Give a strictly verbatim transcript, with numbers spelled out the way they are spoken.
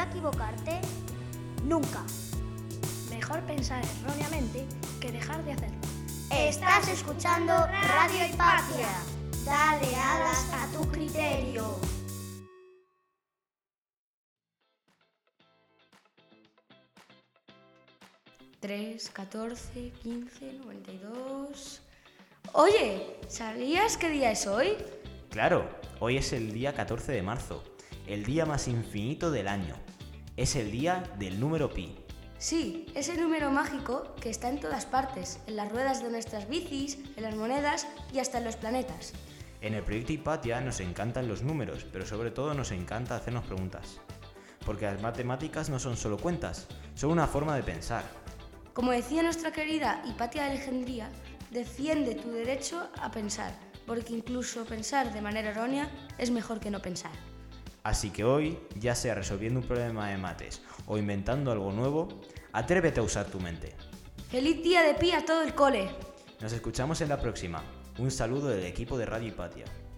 a equivocarte? Nunca. Mejor pensar erróneamente que dejar de hacerlo. Estás escuchando Radio Hipatia. Dale alas a tu criterio. tres, catorce, quince, noventa y dos... Oye, ¿sabías qué día es hoy? Claro, hoy es el día catorce de marzo, el día más infinito del año. Es el día del número pi. Sí, ese número mágico que está en todas partes, en las ruedas de nuestras bicis, en las monedas y hasta en los planetas. En el proyecto Hipatia nos encantan los números, pero sobre todo nos encanta hacernos preguntas. Porque las matemáticas no son solo cuentas, son una forma de pensar. Como decía nuestra querida Hipatia de Alejandría, defiende tu derecho a pensar, porque incluso pensar de manera errónea es mejor que no pensar. Así que hoy, ya sea resolviendo un problema de mates o inventando algo nuevo, atrévete a usar tu mente. ¡Feliz día de pi a todo el cole! Nos escuchamos en la próxima. Un saludo del equipo de Radio Hipatia.